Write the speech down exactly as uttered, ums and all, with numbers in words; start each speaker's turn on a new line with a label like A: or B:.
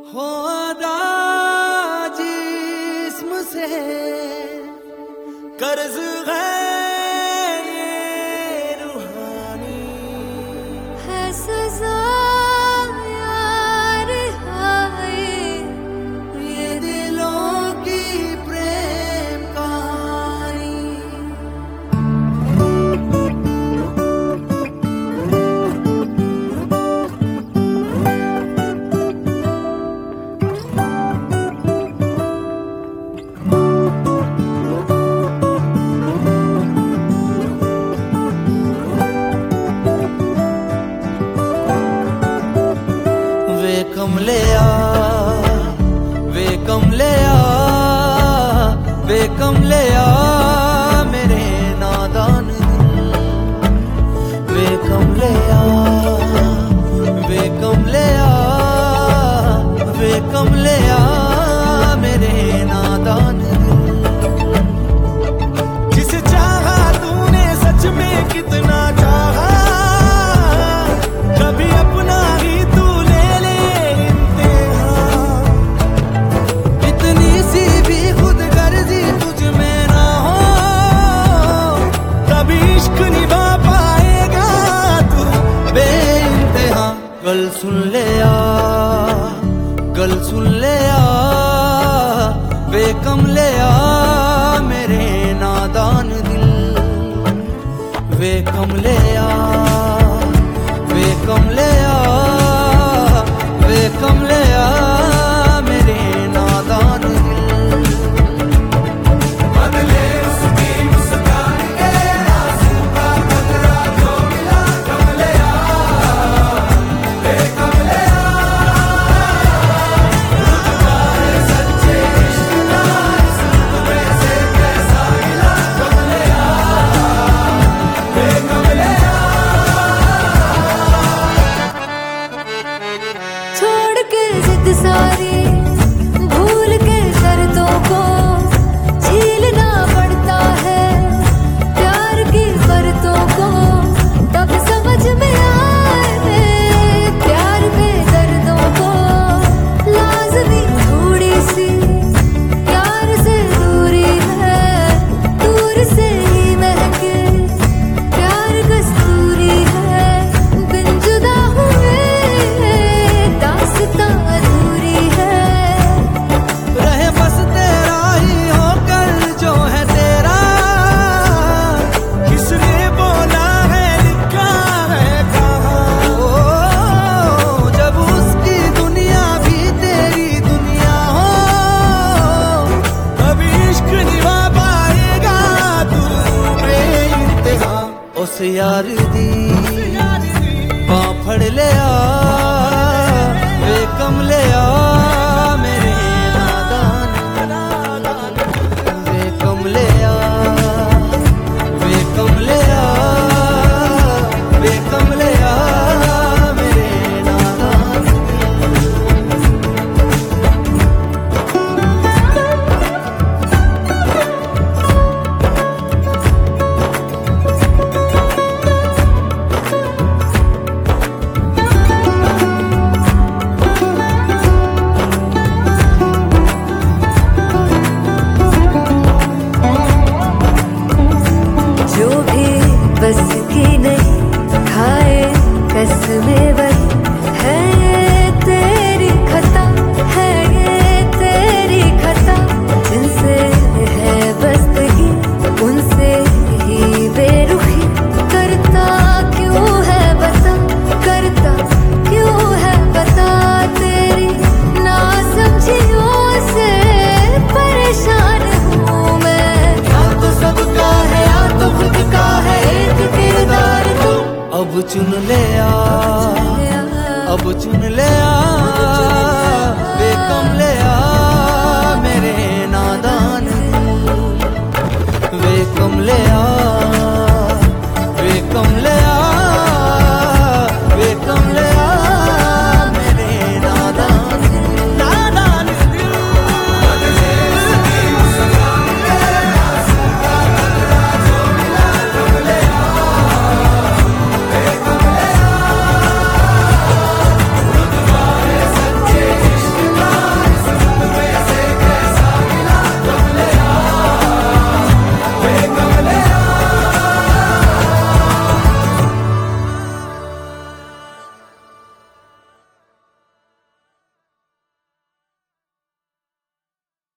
A: हो अदा जिस्म से कर्ज है ये रूहानी
B: है सजा यार हाय
A: ये दिलों की प्रेम कहानी। वे कमलिया वे कमलिया वे कमलिया मेरे नादान दिल। वे कमलिया वे कमलिया वे कमलिया मेरे नादान दिल। जिसे चाहा तूने सच में कितना चाहा, कभी अपना ही तू ले ले इम्तिहान। इतनी सी भी खुद गर्जी तुझ में ना हो, कभी इश्क निभा पाएगा तू बेइंतहा। गल सुन ले आ गल सुन ले आ वे कमलिया मेरे नादान दिल। वे कमलिया वे कमलिया वे कमलिया मेरे नादान दिल। बदले उसकी मुस्कान के आंसू का बदला जो मिला कमलिया वे कमलिया। रुतबाए सच्चे इश्क का इस तुम्हें से कैसा मिला कमलिया वे कमलिया।
B: छोड़ के जिद सारी भूल के शर्तों को झीलना पड़ता है प्यार की शर्तों को। तब समझ में आए प्यार के दर्दों को। लाज़मी थोड़ी सी प्यार से दूरी है, दूर से ही महके प्यार कस्तूरी है। बिन जुदा हुए दास्तां अधूरी है।
A: रहे बस तेरा ही होकर जो है तेरा, किसने बोला है लिखा है कहाँ। ओ, जब उसकी दुनिया भी तेरी दुनिया हो, कभी इश्क निभा पाएगा तू बेइंतहा। उस यार दी बां फड़ ले आ वे कमलिया मेरे नादान। वे कमलिया वे कमलिया वे कमलिया मेरे नादान।
B: जो भी बस की नहीं खाए कसमें वही है। ये तेरी खता है ये तेरी खता। जिनसे है बस्तगी उनसे ही बेरुखी। करता क्यों है बता करता क्यों है बता। तेरी नासमझियों से परेशान हूँ मैं।
A: या तो सबका है या तो खुद का है एक किरदार तू। अब चुन ले आ अब चुन ले आ वे कमलिया मेरे नादान दिल। वे कमलिया